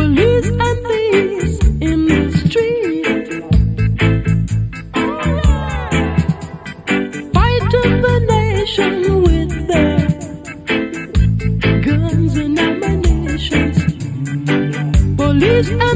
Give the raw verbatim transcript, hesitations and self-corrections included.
Police and thieves in the street, fighting the nation with their guns and ammunitions. Police